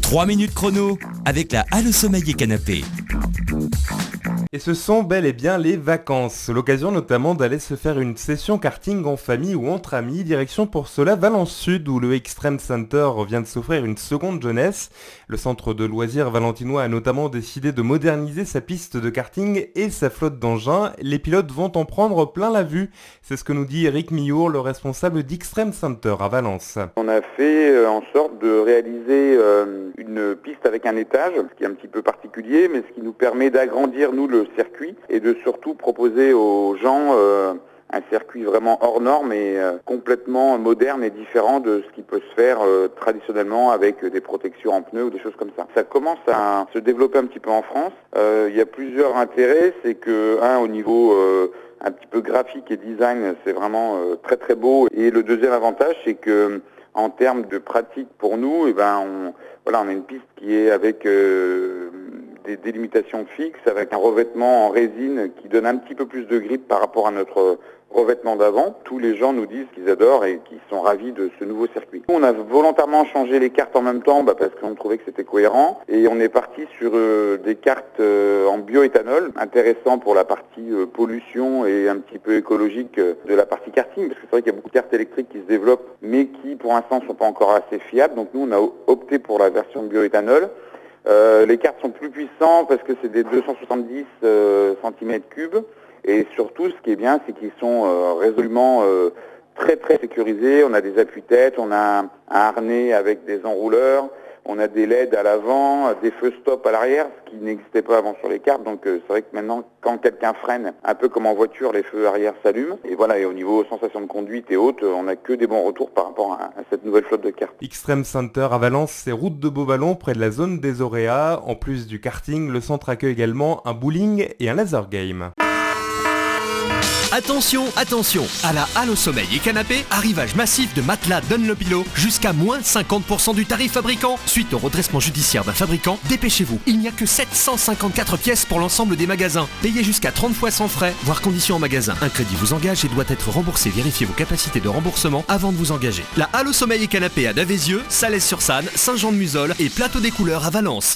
3 minutes chrono avec la Halle au sommeil et canapé. Et ce sont bel et bien les vacances, l'occasion notamment d'aller se faire une session karting en famille ou entre amis, direction pour cela Valence Sud où le Extreme Center vient de s'offrir une seconde jeunesse. Le centre de loisirs valentinois a notamment décidé de moderniser sa piste de karting et sa flotte d'engins. Les pilotes vont en prendre plein la vue, c'est ce que nous dit Eric Millour, le responsable d'Extreme Center à Valence. On a fait en sorte de réaliser une piste avec un étage, ce qui est un petit peu particulier, mais ce qui nous permet d'agrandir nous le circuit et de surtout proposer aux gens un circuit vraiment hors norme et complètement moderne et différent de ce qui peut se faire traditionnellement avec des protections en pneus ou des choses comme ça. Ça commence à se développer un petit peu en France. Il y a plusieurs intérêts, c'est que au niveau un petit peu graphique et design, c'est vraiment très très beau. Et le deuxième avantage, c'est que en termes de pratique pour nous, on a une piste qui est avec des délimitations fixes, avec un revêtement en résine qui donne un petit peu plus de grip par rapport à notre revêtement d'avant. Tous les gens nous disent qu'ils adorent et qu'ils sont ravis de ce nouveau circuit. On a volontairement changé les cartes en même temps parce qu'on trouvait que c'était cohérent et on est parti sur des cartes en bioéthanol, intéressant pour la partie pollution et un petit peu écologique de la partie karting, parce que c'est vrai qu'il y a beaucoup de cartes électriques qui se développent mais qui pour l'instant ne sont pas encore assez fiables. Donc nous on a opté pour la version bioéthanol. Les cartes sont plus puissantes parce que c'est des 270 cm3 et surtout ce qui est bien c'est qu'ils sont résolument très très sécurisés. On a des appuis-têtes, on a un harnais avec des enrouleurs, on a des LED à l'avant, des feux stop à l'arrière, ce qui n'existait pas avant sur les cartes. Donc c'est vrai que maintenant quand quelqu'un freine, un peu comme en voiture, les feux arrière s'allument. Et voilà, et au niveau sensation de conduite et autres, on n'a que des bons retours par rapport à cette nouvelle flotte de cartes. Extreme Center à Valence, c'est route de Beauvallon près de la zone des Auréas. En plus du karting, le centre accueille également un bowling et un laser game. Attention, attention, à la Halle au sommeil et canapé, arrivage massif de matelas Dunlopillow jusqu'à moins 50% du tarif fabricant. Suite au redressement judiciaire d'un fabricant, dépêchez-vous. Il n'y a que 754 pièces pour l'ensemble des magasins. Payez jusqu'à 30 fois sans frais, voire conditions en magasin. Un crédit vous engage et doit être remboursé. Vérifiez vos capacités de remboursement avant de vous engager. La Halle au sommeil et canapé à Davézieux, Salès-sur-Sanne, Saint-Jean-de-Muzols et Plateau des Couleurs à Valence.